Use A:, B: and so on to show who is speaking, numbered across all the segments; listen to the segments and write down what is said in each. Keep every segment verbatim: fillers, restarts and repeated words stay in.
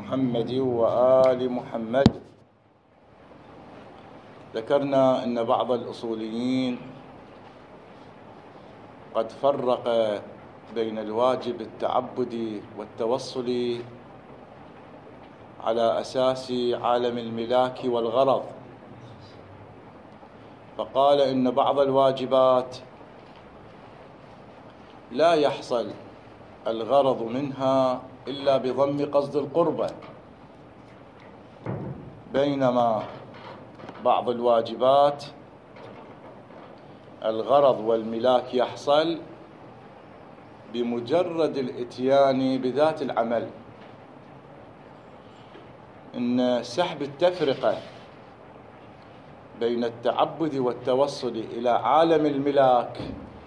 A: محمد وآل محمد. ذكرنا أن بعض الأصوليين قد فرق بين الواجب التعبدي والتوصلي على أساس عالم الملاك والغرض، فقال إن بعض الواجبات لا يحصل الغرض منها إلا بضم قصد القربة، بينما بعض الواجبات الغرض والملاك يحصل بمجرد الإتيان بذات العمل. إن سحب التفرقة بين التعبد والتوصل إلى عالم الملاك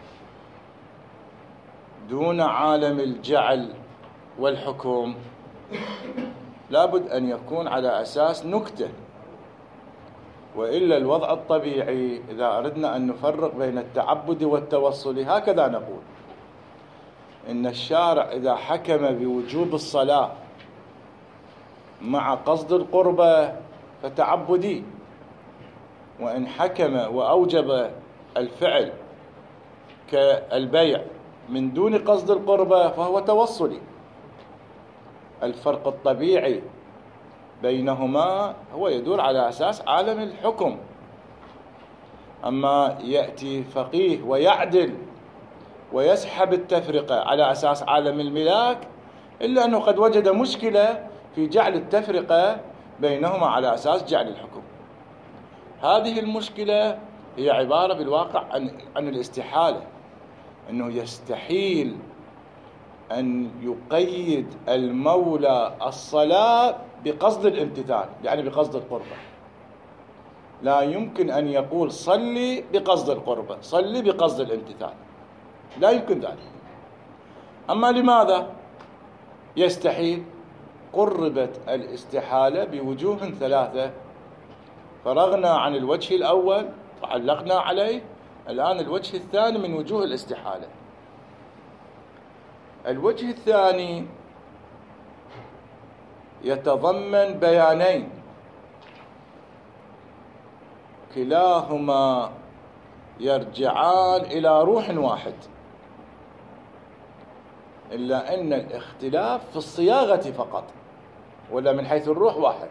A: دون عالم الجعل والحكم لابد أن يكون على أساس نكتة، وإلا الوضع الطبيعي إذا أردنا أن نفرق بين التعبد والتوصل هكذا نقول: إن الشارع إذا حكم بوجوب الصلاة مع قصد القربة فتعبدي، وإن حكم وأوجب الفعل كالبيع من دون قصد القربة فهو توصلي. الفرق الطبيعي بينهما هو يدور على أساس عالم الحكم. أما يأتي فقيه ويعدل ويسحب التفرقة على أساس عالم الملاك، إلا أنه قد وجد مشكلة في جعل التفرقة بينهما على أساس جعل الحكم. هذه المشكلة هي عبارة بالواقع عن, عن الاستحالة، أنه يستحيل أن يقيد المولى الصلاة بقصد الامتثال، يعني بقصد القربة. لا يمكن أن يقول صلي بقصد القربة، صلي بقصد الامتثال، لا يمكن ذلك. أما لماذا يستحيل؟ قربت الاستحالة بوجوه ثلاثة، فرغنا عن الوجه الأول وعلقنا عليه، الآن الوجه الثاني من وجوه الاستحالة. الوجه الثاني يتضمن بيانين كلاهما يرجعان إلى روح واحد، إلا أن الاختلاف في الصياغة فقط، ولا من حيث الروح واحد.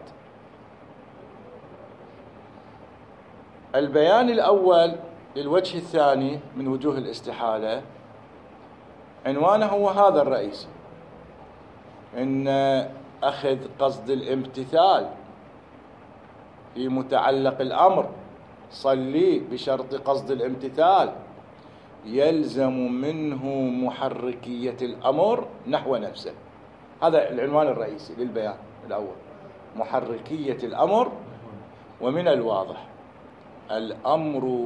A: البيان الأول للوجه الثاني من وجوه الاستحالة عنوانه هو هذا الرئيسي: إن أخذ قصد الامتثال في متعلق الأمر، صلي بشرط قصد الامتثال، يلزم منه محركية الأمر نحو نفسه. هذا العنوان الرئيسي للبيان الأول، محركية الأمر. ومن الواضح الأمر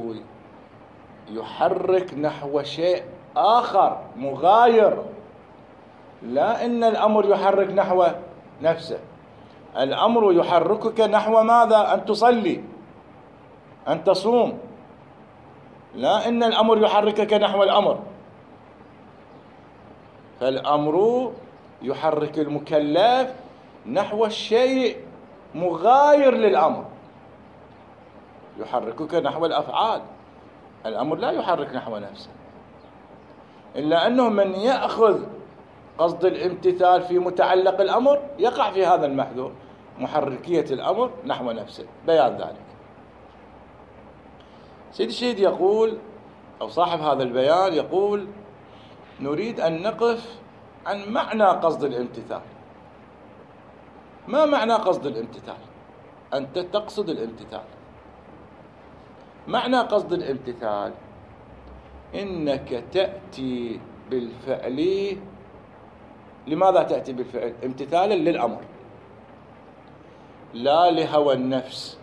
A: يحرك نحو شيء آخر مغاير، لا إن الأمر يحرك نحو نفسه. الأمر يحركك نحو ماذا؟ أن تصلي، أن تصوم، لا إن الأمر يحركك نحو الأمر. فالأمر يحرك المكلف نحو الشيء مغاير للأمر، يحركك نحو الأفعال. الأمر لا يحرك نحو نفسه، إلا أنه من يأخذ قصد الامتثال في متعلق الأمر يقع في هذا المحذور، محركية الأمر نحو نفسه. بيان ذلك سيد الشهيد يقول، أو صاحب هذا البيان يقول: نريد أن نقف عن معنى قصد الامتثال. ما معنى قصد الامتثال؟ أنت تقصد الامتثال. معنى قصد الامتثال إنك تأتي بالفعل. لماذا تأتي بالفعل؟ امتثالا للأمر، لا لهوى النفس،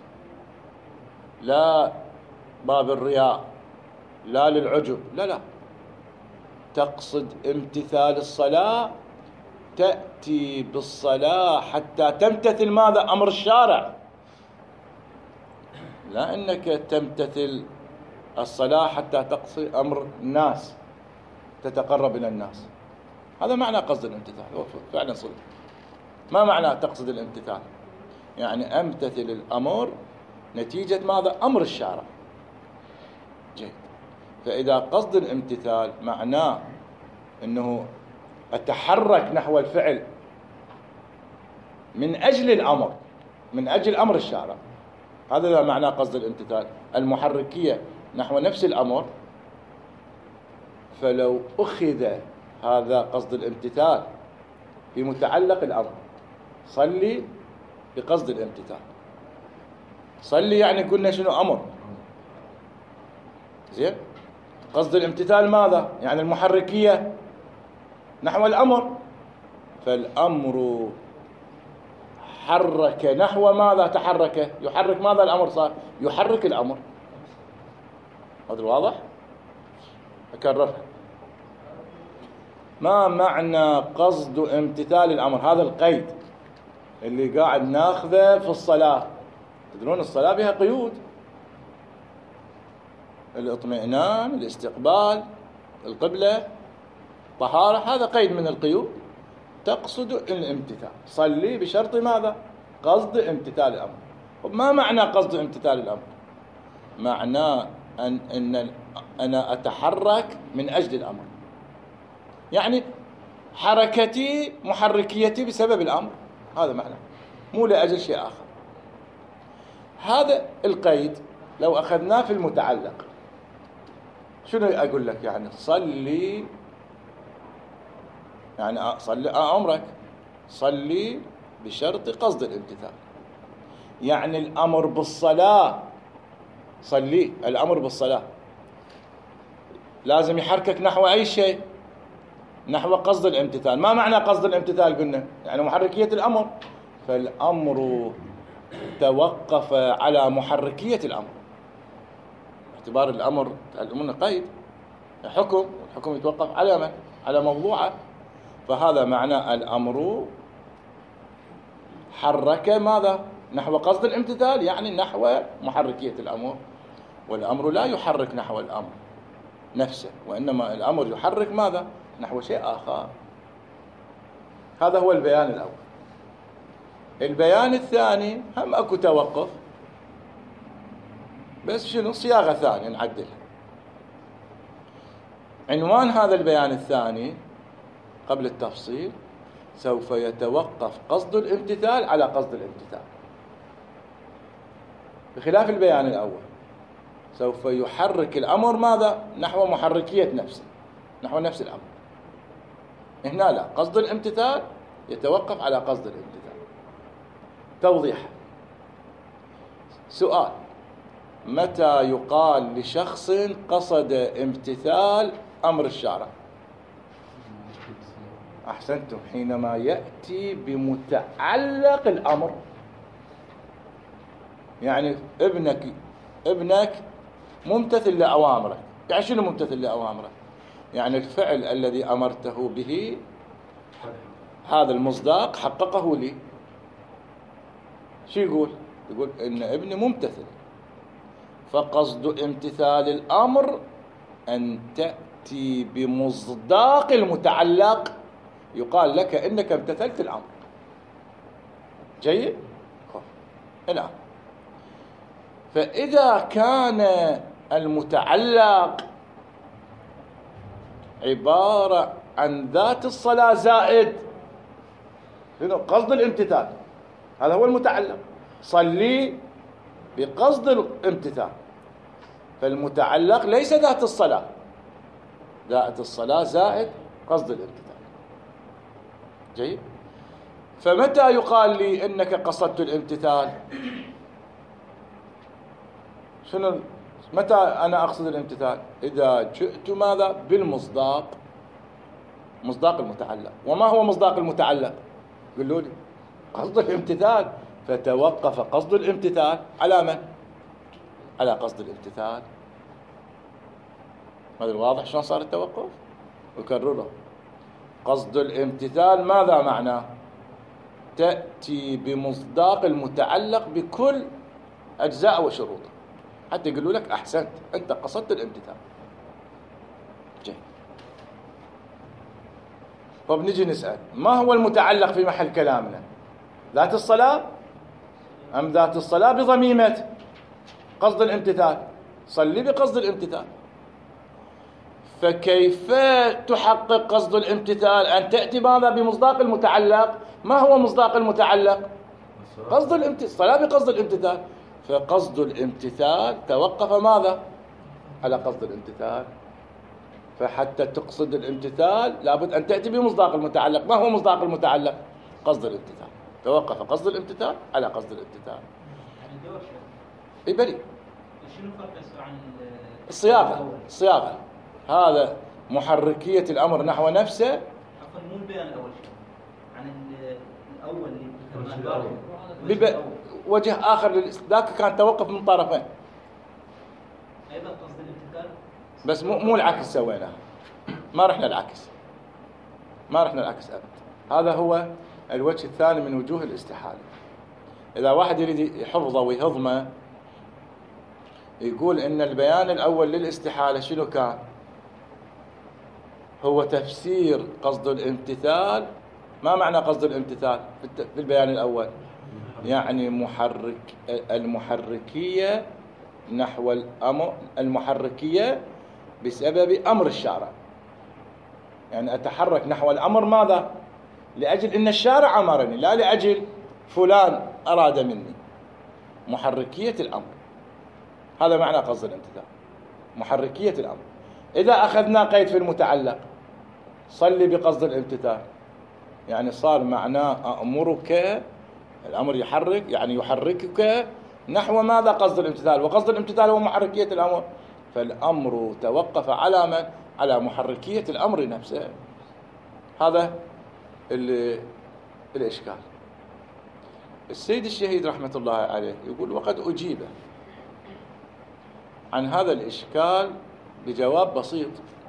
A: لا باب الرياء، لا للعجب، لا لا، تقصد امتثال الصلاة، تأتي بالصلاة حتى تمتثل ماذا؟ أمر الشارع، لا إنك تمتثل الصلاة حتى تقصي أمر الناس، تتقرب إلى الناس. هذا معنى قصد الامتثال، هو فعلا صدق. ما معنى تقصد الامتثال؟ يعني أمتثل الأمر نتيجة ماذا؟ أمر الشارع. جيد. فإذا قصد الامتثال معناه أنه أتحرك نحو الفعل من أجل الأمر، من أجل أمر الشارع، هذا معنى قصد الامتثال، المحركية نحو نفس الأمر. فلو أخذ هذا قصد الامتثال بمتعلق الأمر، صلي بقصد الامتثال. صلي يعني قلنا شنو؟ أمر. زين. قصد الامتثال ماذا؟ يعني المحركية نحو الأمر، فالأمر حرك نحو ماذا؟ تحرك. يحرك ماذا الأمر؟ صار يحرك الأمر. هذا واضح؟ أكررها. ما معنى قصد امتثال الأمر؟ هذا القيد اللي قاعد ناخذه في الصلاة. تدرون الصلاة بها قيود: الاطمئنان، الاستقبال، القبلة، طهارة، هذا قيد من القيود. تقصد الامتثال، صلي بشرط ماذا؟ قصد امتثال الأمر. ما معنى قصد امتثال الأمر؟ معناه أن, أن أنا أتحرك من أجل الأمر، يعني حركتي محركيتي بسبب الأمر، هذا معنى، مو لأجل شيء آخر. هذا القيد لو أخذناه في المتعلق، شنو أقول لك؟ يعني صلي، يعني صلي أمرك، صلي بشرط قصد الامتثال. يعني الأمر بالصلاة، صلي، الأمر بالصلاة لازم يحركك نحو أي شيء؟ نحو قصد الامتثال. ما معنى قصد الامتثال؟ قلنا يعني محركية الأمر. فالأمر توقف على محركية الأمر، اعتبار الأمر تعلمون قيد حكم، الحكم يتوقف على من؟ على موضوعه. فهذا معنى الأمر حرك ماذا؟ نحو قصد الامتثال، يعني نحو محركية الأمر. والأمر لا يحرك نحو الأمر نفسه، وإنما الأمر يحرك ماذا؟ نحو شيء آخر. هذا هو البيان الأول. البيان الثاني هم أكو توقف، بس شنو؟ صياغة ثانية نعدلها. عنوان هذا البيان الثاني قبل التفصيل: سوف يتوقف قصد الامتثال على قصد الامتثال، بخلاف البيان الأول سوف يحرك الأمر ماذا؟ نحو محركية نفسه، نحو نفس الأمر. هنا لا، قصد الامتثال يتوقف على قصد الامتثال. توضيح. سؤال: متى يقال لشخص قصد امتثال أمر الشارع؟ أحسنتم، حينما يأتي بمتعلق الأمر. يعني ابنك ابنك ممتثل لأوامرك. يعني شنو ممتثل لأوامرك؟ يعني الفعل الذي أمرته به هذا المصداق حققه لي. شو يقول؟ يقول إن ابني ممتثل. فقصد امتثال الأمر أن تأتي بمصداق المتعلق يقال لك إنك امتثلت الأمر. جيد؟ الآن فإذا كان المتعلق عبارة عن ذات الصلاة زائد قصد الامتثال، هذا هو المتعلق، صلي بقصد الامتثال، فالمتعلق ليس ذات الصلاة، ذات الصلاة زائد قصد الامتثال. جيد؟ فمتى يقال لي إنك قصدت الامتثال؟ شنو متى أنا أقصد الامتثال؟ إذا جئت ماذا؟ بالمصداق، مصداق المتعلق. وما هو مصداق المتعلق؟ قولوا لي. قصد الامتثال. فتوقف قصد الامتثال على من؟ على قصد الامتثال. هذا واضح شلون صار التوقف؟ أكرره. قصد الامتثال ماذا معناه؟ تأتي بمصداق المتعلق بكل أجزاء وشروطه، حتى يقولوا لك أحسنت، أنت قصدت الامتثال. جيد. طب نجي نسأل: ما هو المتعلق في محل كلامنا؟ ذات الصلاة أم ذات الصلاة بضميمة قصد الامتثال؟ صلي بقصد الامتثال. فكيف تحقق قصد الامتثال؟ أن تأتي ماذا بمصداق المتعلق. ما هو مصداق المتعلق؟ قصد الامتثال، الصلاة بقصد الامتثال. فقصد الامتثال توقف ماذا؟ على قصد الامتثال. فحتى تقصد الامتثال لابد أن تأتي بمصداق المتعلق. ما هو مصداق المتعلق؟ قصد الامتثال. توقف قصد الامتثال على قصد الامتثال. اي بلي.
B: شنو الفرق عن
A: الصياغة؟ الصياغة هذا محركية الأمر نحو نفسه.
B: عفوا مو البيان الأول شيء عن الأول اللي
A: بب... وجه آخر ذاك كان توقف من طرفين.
B: أيضا قصد الامتثال
A: بس مو مو العكس سويناه. ما رحنا العكس. ما رحنا العكس أبدا. هذا هو الوجه الثاني من وجوه الاستحالة. إذا واحد يريد يحفظه ويهضمه يقول إن البيان الأول للاستحالة شنو كان؟ هو تفسير قصد الامتثال. ما معنى قصد الامتثال في البيان الأول؟ يعني محرك المحركية نحو الأمر، المحركية بسبب أمر الشارع. يعني أتحرك نحو الأمر ماذا؟ لأجل إن الشارع أمرني، لا لأجل فلان أراد مني. محركية الأمر، هذا معنى قصد الامتثال، محركية الأمر. إذا أخذنا قيد في المتعلق صلي بقصد الامتثال، يعني صار معناه أأمرك، الأمر يحرك يعني يحركك نحو ماذا؟ قصد الامتثال. وقصد الامتثال هو محركية الأمر. فالأمر توقف على من؟ على محركية الأمر نفسه. هذا الإشكال. السيد الشهيد رحمة الله عليه يقول وقد أجيب عن هذا الإشكال بجواب بسيط.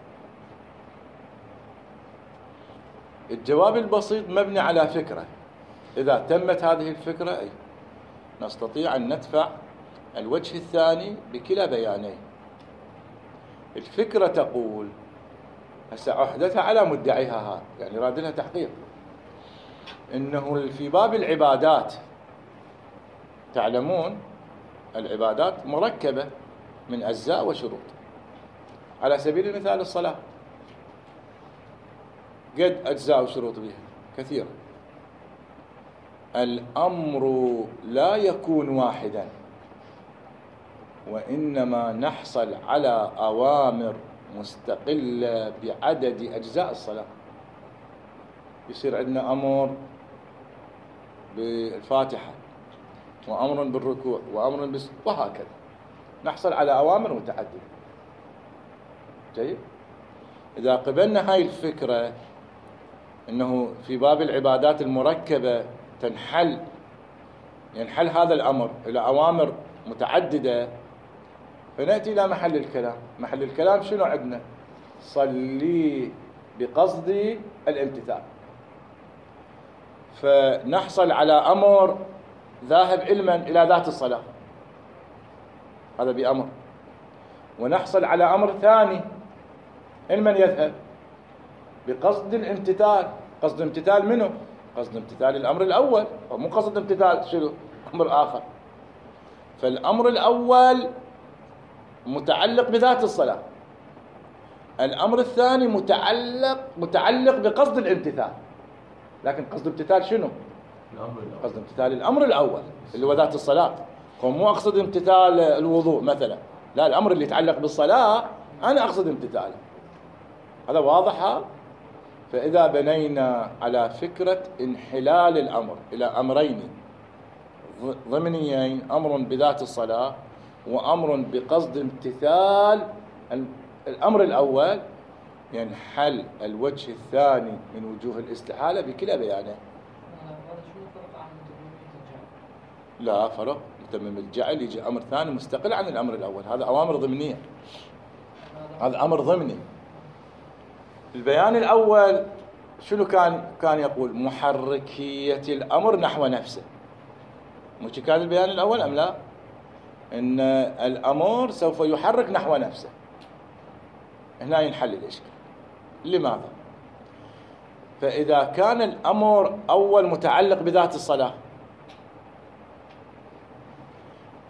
A: الجواب البسيط مبني على فكرة. إذا تمت هذه الفكرة أي نستطيع أن ندفع الوجه الثاني بكلا بيانين. الفكرة تقول هسه أحدثها على مدعيها هذا، يعني راد لها تحقيق، إنه في باب العبادات تعلمون العبادات مركبة من أجزاء وشروط. على سبيل المثال الصلاة قد أجزاء وشروط بها كثيرة. الأمر لا يكون واحدا، وإنما نحصل على أوامر مستقلة بعدد أجزاء الصلاة. يصير عندنا أمر بالفاتحة، وأمر بالركوع، وأمر بس، وهكذا نحصل على أوامر متعددة. جيد. إذا قبلنا هاي الفكرة إنه في باب العبادات المركبة تنحل ينحل هذا الأمر إلى أوامر متعددة، فنأتي إلى محل الكلام. محل الكلام شنو عندنا؟ صلي بقصد الامتثال. فنحصل على أمر ذاهب علما إلى ذات الصلاة، هذا بأمر. ونحصل على أمر ثاني علما يذهب بقصد الامتثال. قصد امتثال منه؟ قصد امتثال الأمر الأول، ومو قصد امتثال شنو؟ أمر آخر. فالأمر الأول متعلق بذات الصلاة، الأمر الثاني متعلق متعلق بقصد الامتثال. لكن قصد امتثال شنو؟ قصد امتثال الأمر الأول اللي هو ذات الصلاة. فمو أقصد امتثال الوضوء مثلا، لا، الأمر اللي يتعلق بالصلاة أنا أقصد امتثاله. هذا واضح. فإذا بنينا على فكرة انحلال الأمر إلى أمرين ضمنيين، أمر بذات الصلاة وأمر بقصد امتثال الأمر الأول، ينحل الوجه الثاني من وجوه الاستحالة بكلا بيانه. لا فرق. متمم الجعل يجي أمر ثاني مستقل عن الأمر الأول، هذا أوامر ضمنية، هذا أمر ضمني. البيان الأول شنو كان كان يقول؟ محركية الأمر نحو نفسه. مش كان البيان الأول أم لا؟ إن الأمر سوف يحرك نحو نفسه. هنا ينحل الإشكال. لماذا؟ فإذا كان الأمر أول متعلق بذات الصلاة،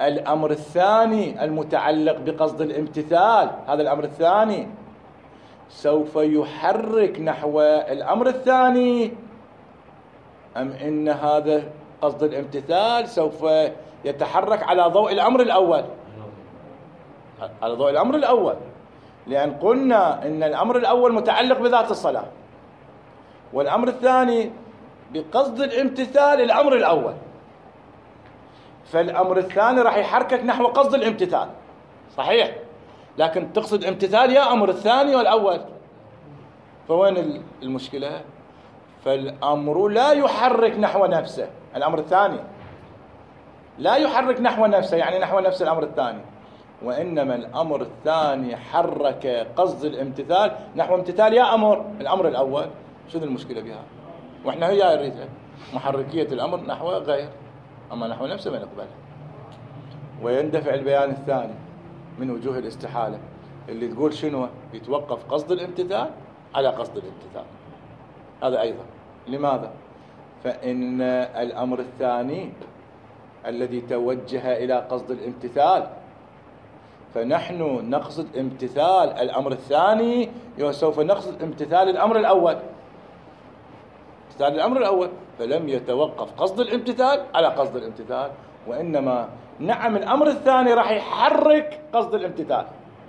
A: الأمر الثاني المتعلق بقصد الامتثال، هذا الأمر الثاني سوف يحرك نحو الأمر الثاني، أم إن هذا قصد الامتثال سوف يتحرك على ضوء الأمر الأول؟ على ضوء الأمر الأول، لأن قلنا إن الأمر الأول متعلق بذات الصلاة، والأمر الثاني بقصد الامتثال الأمر الأول، فالأمر الثاني راح يحركك نحو قصد الامتثال، صحيح؟ لكن تقصد امتثال يا أمر الثاني والأول، فوين المشكلة؟ فالأمر لا يحرك نحو نفسه، الأمر الثاني لا يحرك نحو نفسه، يعني نحو نفس الأمر الثاني، وإنما الأمر الثاني حرك قصد الامتثال نحو امتثال يا أمر الأمر الأول. شو المشكلة بها؟ وإحنا هي نريدها محركية الأمر نحو غير، أما نحو نفسه ما نقبلها. ويندفع البيان الثاني من وجوه الاستحالة اللي تقول شنو؟ يتوقف قصد الامتثال على قصد الامتثال، هذا أيضا. لماذا؟ فإن الأمر الثاني الذي توجه إلى قصد الامتثال، فنحن نقصد امتثال الأمر الثاني وسوف نقصد امتثال الأمر الأول، امتثال الأمر الأول، فلم يتوقف قصد الامتثال على قصد الامتثال، وإنما نعم الأمر الثاني راح يحرك قصد الامتثال،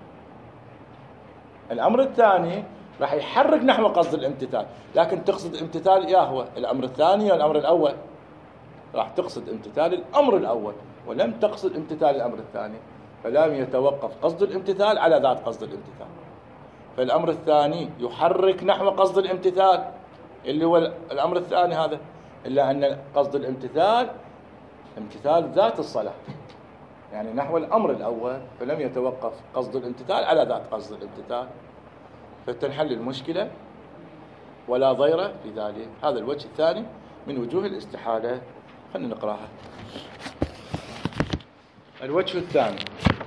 A: الأمر الثاني راح يحرك نحو قصد الامتثال، لكن تقصد امتثال يا هو الأمر الثاني والأمر الأول، راح تقصد امتثال الأمر الأول ولم تقصد امتثال الأمر الثاني، فلم يتوقف قصد الامتثال على ذات قصد الامتثال، فالأمر الثاني يحرك نحو قصد الامتثال اللي هو الأمر الثاني هذا، إلا أن قصد الامتثال امتثال ذات الصلاة، يعني نحو الأمر الأول، فلم يتوقف قصد الامتثال على ذات قصد الامتثال، فتنحل المشكلة ولا ضير في ذلك. هذا الوجه الثاني من وجوه الاستحالة. خلينا نقراها. الوجه الثاني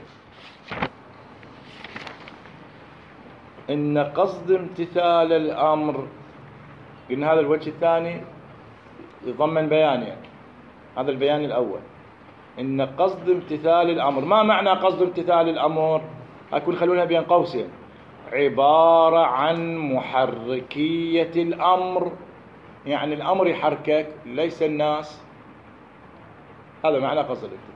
A: إن قصد امتثال الأمر، إن هذا الوجه الثاني يضمن بيانين، هذا البيان الأول إن قصد امتثال الأمر. ما معنى قصد امتثال الأمر؟ أكون خلونها بين قوسين، عبارة عن محركية الأمر، يعني الأمر يحركك ليس الناس، هذا معنى قصد الامتثال.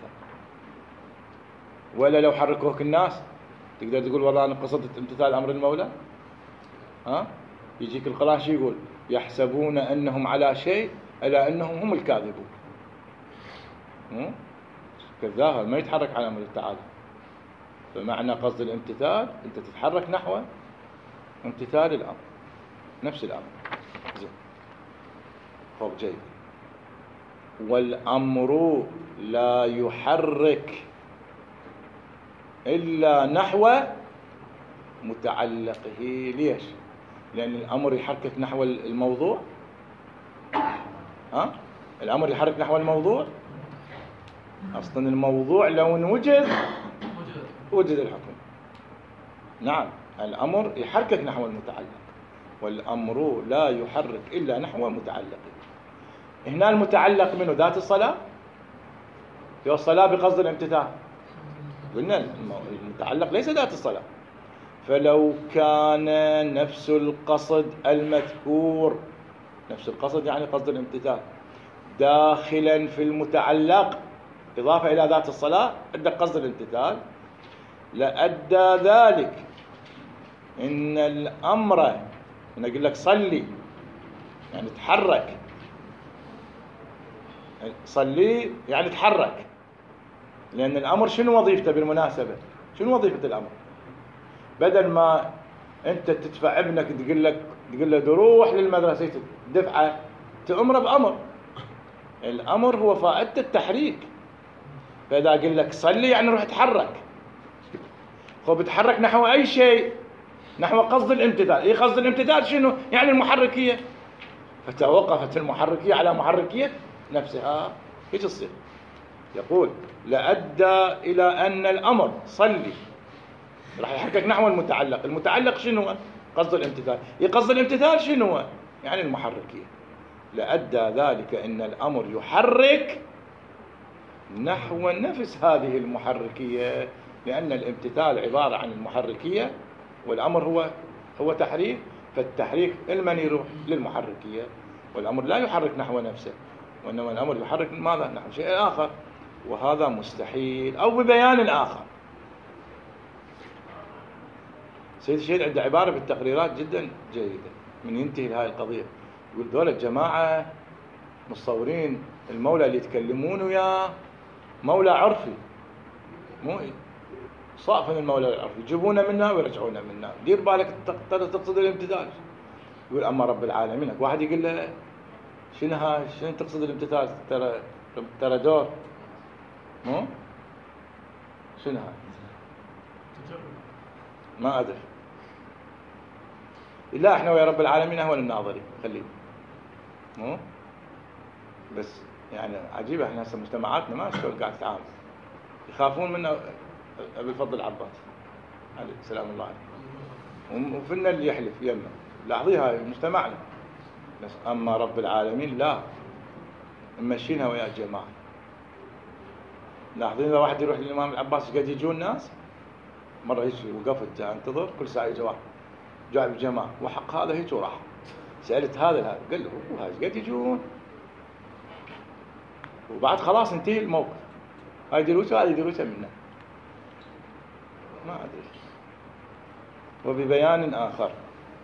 A: ولا لو حركوك الناس تقدر تقول والله أنا قصدت امتثال أمر المولى؟ ها؟ يجيك القرآن شو يقول؟ يحسبون أنهم على شيء ألا أنهم هم الكاذبون. كذاب ما يتحرك على أمر تعالى. فمعنى قصد الامتثال أنت تتحرك نحو امتثال الأمر، نفس الأمر. زين. طب جيد. والأمر لا يحرك إلا نحو متعلقه. ليش؟ لأن الأمر يحركك نحو الموضوع. ها؟ الأمر يحرك نحو الموضوع. أصلا الموضوع لو وجد وجد الحكم. نعم الأمر يحركك نحو المتعلق، والأمر لا يحرك إلا نحو متعلقه. هنا المتعلق منه ذات الصلاة، في الصلاة بقصد الامتثال، قلنا المتعلق ليس ذات الصلاة. فلو كان نفس القصد المذكور، نفس القصد يعني قصد الامتثال، داخلا في المتعلق إضافة إلى ذات الصلاة عندك قصد الامتثال، لأدى ذلك إن الأمر، أنا أقول لك صلي يعني تحرك، صلي يعني تحرك، لأن الأمر شنو وظيفته بالمناسبة؟ شنو وظيفة الأمر؟ بدل ما أنت تدفع ابنك تقول لك تقول له روح للمدرسة دفعة، تأمره بأمر، الأمر هو فائدة التحريك. فإذا أقول لك صلي يعني روح تحرك، هو بتحرك نحو أي شيء، نحو قصد الامتثال. إيه قصد الامتثال شنو؟ يعني المحركية، فتوقفت المحركية على محركية نفسها. ايش تصير؟ يقول لأدى إلى أن الأمر صلي راح يحركك نحو المتعلق. المتعلق شنو؟ قصد الامتثال. إيه قصد الامتثال شنو؟ يعني المحركية. لأدى ذلك أن الأمر يحرك نحو نفس هذه المحركية، لأن الامتثال عبارة عن المحركية والأمر هو هو تحريك، فالتحريك المن يروح للمحركية، والأمر لا يحرك نحو نفسه، وإنما الأمر يحرك ماذا؟ نحو شيء آخر، وهذا مستحيل. أو ببيان آخر. سيد الشهيد عنده عبارة بالتقريرات جدا جيدة من ينتهي لهذه القضية، يقول دول الجماعة متصورين المولى اللي يتكلمون وياه مولى عرفي، مو صافن المولى العرفي، يجيبونه منا ويرجعونه منا، دير بالك تقصد الامتثال. يقول أما رب العالمين، واحد يقول له شنو ها شنو تقصد الامتثال؟ ترى ترى دور مو شنو ها ما أدري. لا احنا ويا رب العالمين أهون الناظرين، خليه مو بس. يعني عجيبة احنا هسه مجتمعاتنا ما شلون قاعد تتعامل، يخافون منا أبي الفضل العباس عليه سلام الله عليه، وفينا اللي يحلف يمنا. لاحظيها هاي مجتمعنا، بس أما رب العالمين لا، ممشينها ويا الجماعة. لاحظين إذا واحد يروح للإمام العباس قد يجون ناس، مرة هيك وقفت انتظر كل ساعة يجي واحد جاء بالجماعة وحق هذا هيك وراح، سألت هذا هذا قال له هاي قد يجون، وبعد خلاص انتهي الموقف، هاي دروسه هذه دروسه منا ما أدري. وببيان آخر،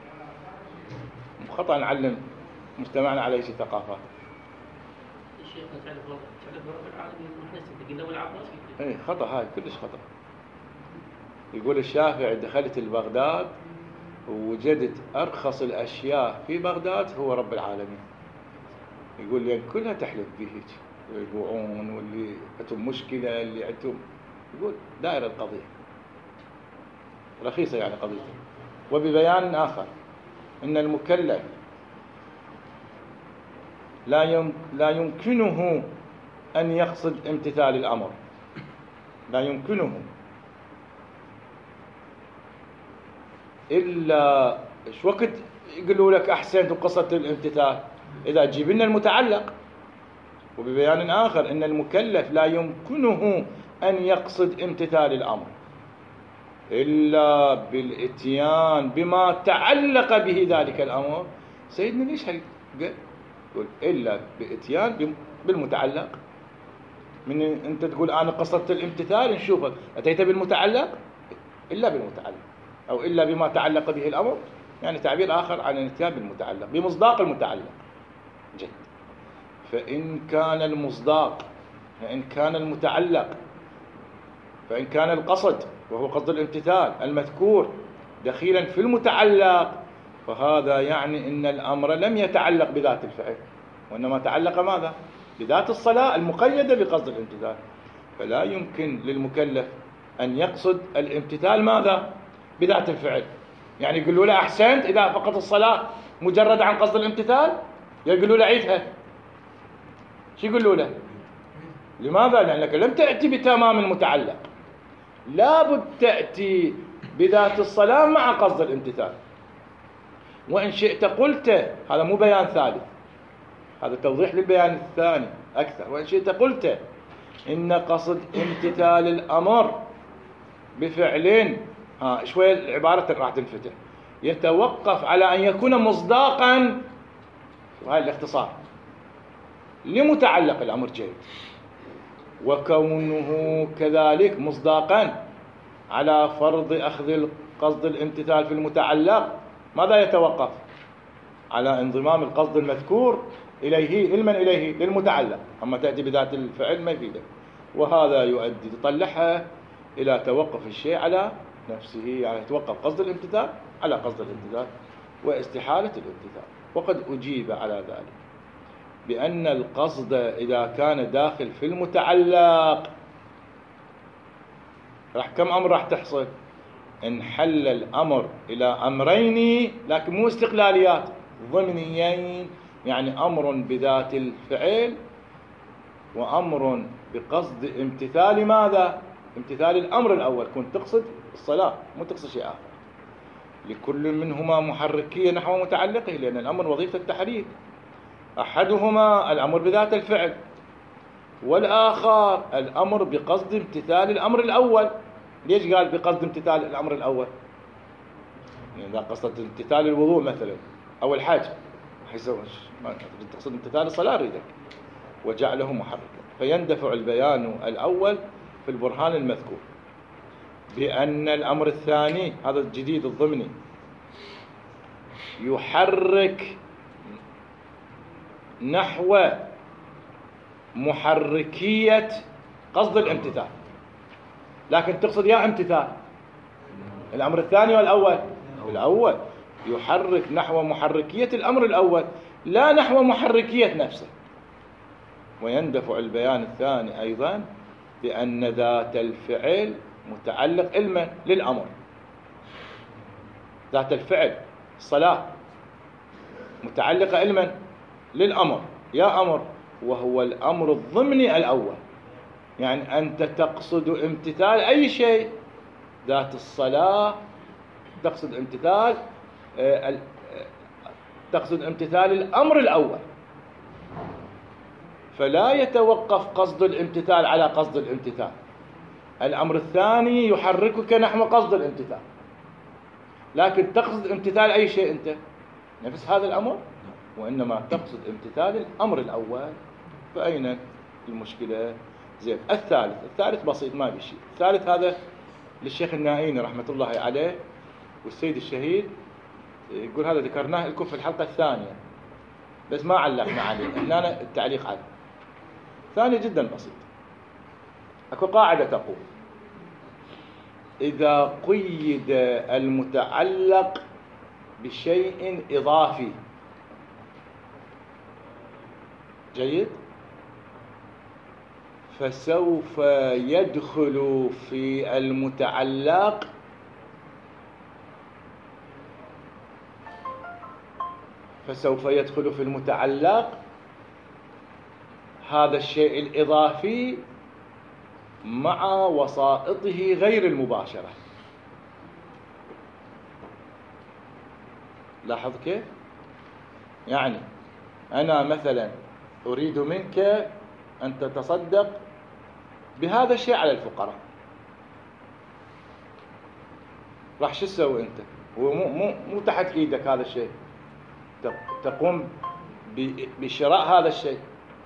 A: خطأ نعلم مجتمعنا على شيء ثقافات.
C: الشيخ تعرف تعرف رب العالمين محدث قلنا والعباس
A: اي خطأ، هاي كلش خطأ. يقول الشافعي دخلت البغداد ووجدت أرخص الأشياء في بغداد هو رب العالمين. يقول لي كلها تحلف به هيك، يبيعون واللي عندهم مشكلة اللي عندهم، يقول دائرة القضية رخيصة يعني قضية. وببيان آخر إن المكلف لا لا يمكنه أن يقصد امتثال الأمر، لا يمكنه إلا إيش وقت يقولوا لك أحسنت وقصدت الامتثال إذا جيب لنا المتعلق. وببيان آخر إن المكلف لا يمكنه أن يقصد امتثال الأمر إلا بالإتيان بما تعلق به ذلك الأمر. سيدنا ليش هل يقول إلا بإتيان بالمتعلق؟ من أنت تقول أنا قصدت الامتثال، نشوفك أتيت بالمتعلق، إلا بالمتعلق أو إلا بما تعلق به الأمر، يعني تعبير آخر عن الاتيان بالمتعلق بمصداق المتعلق. جد. فإن كان المصداق، فإن كان المتعلق، فإن كان القصد وهو قصد الامتثال المذكور دخيلا في المتعلق، فهذا يعني إن الأمر لم يتعلق بذات الفعل، وإنما تعلق ماذا؟ بذات الصلاة المقيدة بقصد الامتثال. فلا يمكن للمكلف أن يقصد الامتثال ماذا؟ بذات الفعل. يعني يقولوا له أحسنت إذا فقط الصلاة مجرد عن قصد الامتثال، يقولوا له عيدها. شو يقولوا له؟ لماذا؟ لأنك لم تأتي بتمام المتعلق، لابد تأتي بذات الصلاة مع قصد الامتثال. وإن شئت قلت، هذا مو بيان ثالث، هذا توضيح للبيان الثاني أكثر. وإن شئت قلت إن قصد امتثال الأمر بفعلين، ها شوية العبارة راح تنفتح، يتوقف على أن يكون مصداقا، وهذا الاختصار لمتعلق الأمر جيد، وكونه كذلك مصداقا على فرض أخذ قصد الامتثال في المتعلق، ماذا يتوقف؟ على انضمام القصد المذكور إليه علما إليه للمتعلق، أما تأتي بذات الفعل ما يفيده. وهذا يؤدي تطلعها إلى توقف الشيء على نفسه، يعني يتوقف قصد الامتثال على قصد الامتثال واستحالة الامتثال. وقد أجيب على ذلك بأن القصد إذا كان داخل في المتعلق راح كم أمر راح تحصل؟ انحل الأمر إلى أمرين، لكن مو استقلاليات، ضمنيين، يعني أمر بذات الفعل وأمر بقصد امتثال ماذا؟ امتثال الأمر الأول، كنت تقصد الصلاة مو تقصد شيء آخر. لكل منهما محركية نحو متعلقه، لأن الأمر وظيفة التحريك. أحدهما الأمر بذات الفعل، والآخر الأمر بقصد امتثال الأمر الأول. ليش قال بقصد امتثال الأمر الأول؟ يعني إذا قصدت امتثال الوضوء مثلا أو الحج حيسوي تقصد امتثال الصلاة ريدك وجعله محركا، فيندفع البيان الأول في البرهان المذكور بأن الأمر الثاني هذا الجديد الضمني يحرك نحو محركية قصد الامتثال. لكن تقصد يا امتثال الأمر الثاني والأول؟ الأول يحرك نحو محركية الأمر الأول لا نحو محركية نفسه. ويندفع البيان الثاني أيضا بأن ذات الفعل متعلق علما للأمر. ذات الفعل الصلاة متعلقة علما للأمر يا أمر، وهو الأمر الضمني الأول. يعني أنت تقصد امتثال أي شيء، ذات الصلاة تقصد امتثال تقصد امتثال الأمر الأول، فلا يتوقف قصد الامتثال على قصد الامتثال. الأمر الثاني يحركك نحو قصد الامتثال، لكن تقصد امتثال أي شيء أنت نفس هذا الأمر، وإنما تقصد امتثال الأمر الأول. فأين المشكلة؟ زين. الثالث الثالث بسيط ما في شيء. الثالث هذا للشيخ النائيني رحمة الله عليه والسيد الشهيد، يقول هذا ذكرناه لكم في الحلقة الثانية بس ما علقنا عليه، هنا التعليق عليه. ثاني جدا بسيط. اكو قاعدة تقول إذا قيد المتعلق بشيء إضافي، جيد، فسوف يدخل في المتعلق فسوف يدخل في المتعلق هذا الشيء الإضافي مع وسائطه غير المباشرة. لاحظ كيف؟ يعني أنا مثلا أريد منك أن تتصدق بهذا الشيء على الفقراء، راح شو تسوي أنت؟ هو مو مو مو تحت إيدك هذا الشيء، تقوم بشراء هذا الشيء.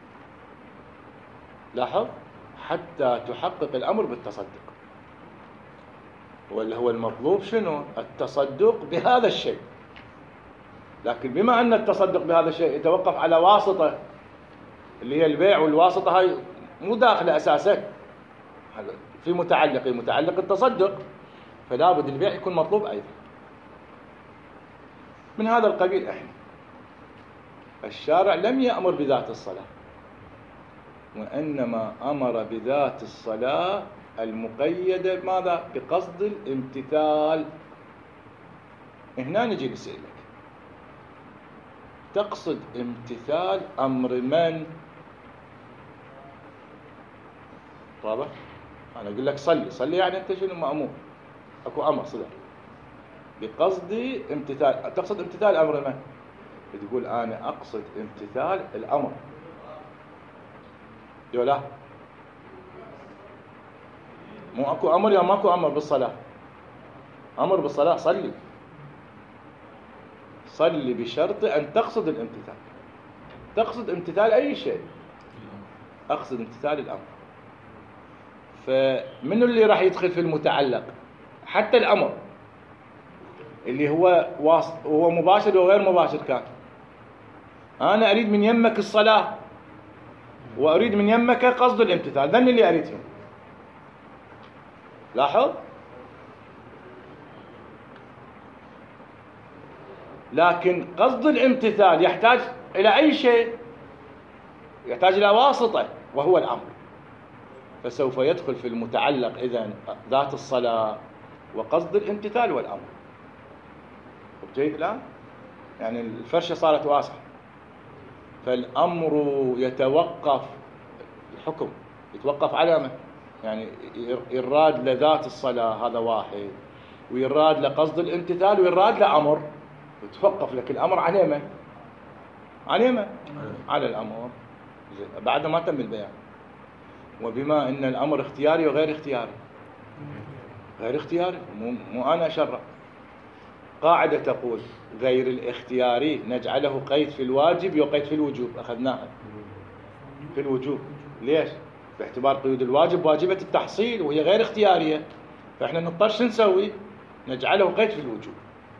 A: لاحظ، حتى تحقق الأمر بالتصدق، واللي هو المطلوب شنو؟ التصدق بهذا الشيء. لكن بما أن التصدق بهذا الشيء يتوقف على واسطة اللي هي البيع، والواسطة هاي مو داخلة أساسا في متعلق متعلق التصدق، فلا بد البيع يكون مطلوب أيضا. من هذا القبيل احنا الشارع لم يأمر بذات الصلاة، وإنما أمر بذات الصلاة المقيدة بماذا؟ بقصد الامتثال. هنا نجي نسألك، تقصد امتثال أمر من؟ واضح؟ أنا أقول لك صلي، صلي يعني أنت شنو مأمور، أكو أمر صدق بقصد امتثال. تقصد امتثال أمر من؟ تقول أنا أقصد امتثال الأمر. يولا مو أكو أمر يا ماكو أمر بالصلاة؟ أمر بالصلاة، صلي صلي بشرط أن تقصد الامتثال. تقصد امتثال أي شيء، أقصد امتثال الأمر. فمن اللي راح يدخل في المتعلق؟ حتى الأمر اللي هو واس... هو مباشر وغير مباشر. كان أنا أريد من يمك الصلاة وأريد من يمك قصد الامتثال، ذن اللي أريدهم. لاحظ، لكن قصد الامتثال يحتاج إلى أي شيء؟ يحتاج إلى واسطة وهو الأمر. فسوف يدخل في المتعلق إذن ذات الصلاة وقصد الامتثال والأمر. جيد الآن؟ يعني الفرشة صارت واسعة. فالأمر يتوقف، الحكم يتوقف على ما؟ يعني يراد لذات الصلاة هذا واحد، ويراد لقصد الامتثال، ويراد لأمر، يتوقف لك الأمر على ما؟ على ما؟ على الأمر. بعد ما تم البيان. وبما أن الأمر اختياري وغير اختياري، غير اختياري مو, مو أنا أشرع. قاعدة تقول غير الاختياري نجعله قيد في الواجب وقيد في الوجوب، أخذناها في الوجوب. ليش؟ باعتبار قيود الواجب واجبة التحصيل وهي غير اختيارية، فإحنا نضطر شو نسوي؟ نجعله قيد في الوجوب.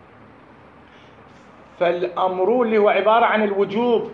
A: فالأمر اللي هو عبارة عن الوجوب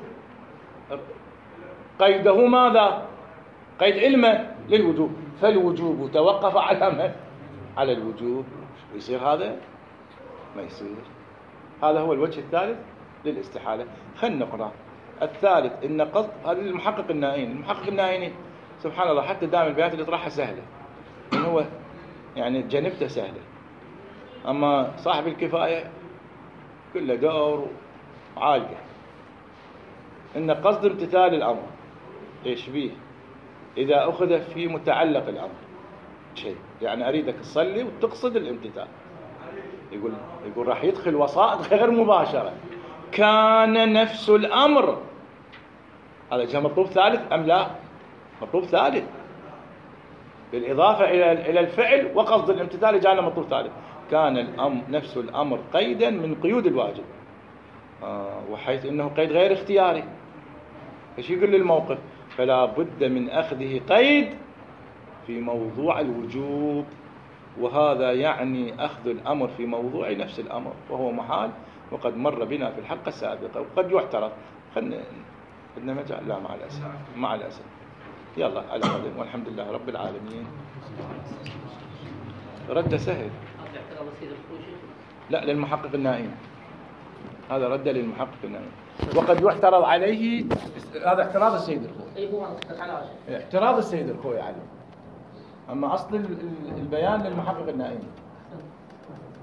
A: قيده ماذا؟ قيد علمه للوجوب، فالوجوب توقف على من؟ على الوجوب. يصير هذا؟ ما يصير. هذا هو الوجه الثالث للاستحالة. خلنا نقرأ الثالث. إن قصد هذا المحقق النائين. المحقق النائين سبحان الله حتى دائما البيانات اللي يطرحها سهلة، إن هو يعني جانبته سهلة، أما صاحب الكفاية كله دور وعالقة. إن قصد امتثال الأمر إيش بيه؟ إذا أخذ في متعلق الأمر شيء، يعني أريدك تصلي وتقصد الامتثال، يقول يقول راح يدخل وسائط غير مباشرة. كان نفس الأمر، هذا جاء مطلوب ثالث أم لا؟ مطلوب ثالث بالإضافة إلى إلى الفعل وقصد الامتثال جاءنا مطلوب ثالث. كان الأمر نفس الأمر قيدا من قيود الواجب، آه وحيث أنه قيد غير اختياري. ايش يقول للموقف؟ فلا بد من أخذه قيد في موضوع الوجوب، وهذا يعني أخذ الأمر في موضوع نفس الأمر، وهو محال وقد مر بنا في الحلقة السابقة وقد يعترض. خلنا بدنا مجال؟ لا مع الأسف، مع الأسف. يلا على قدم، والحمد لله رب العالمين. رد سهل. لا للمحقق النائم، هذا رد للمحقق النائم. وقد يعترض عليه، هذا اعتراض السيد الخوي، اعتراض السيد الخوي عليه، أما أصل البيان للمحقق النائم.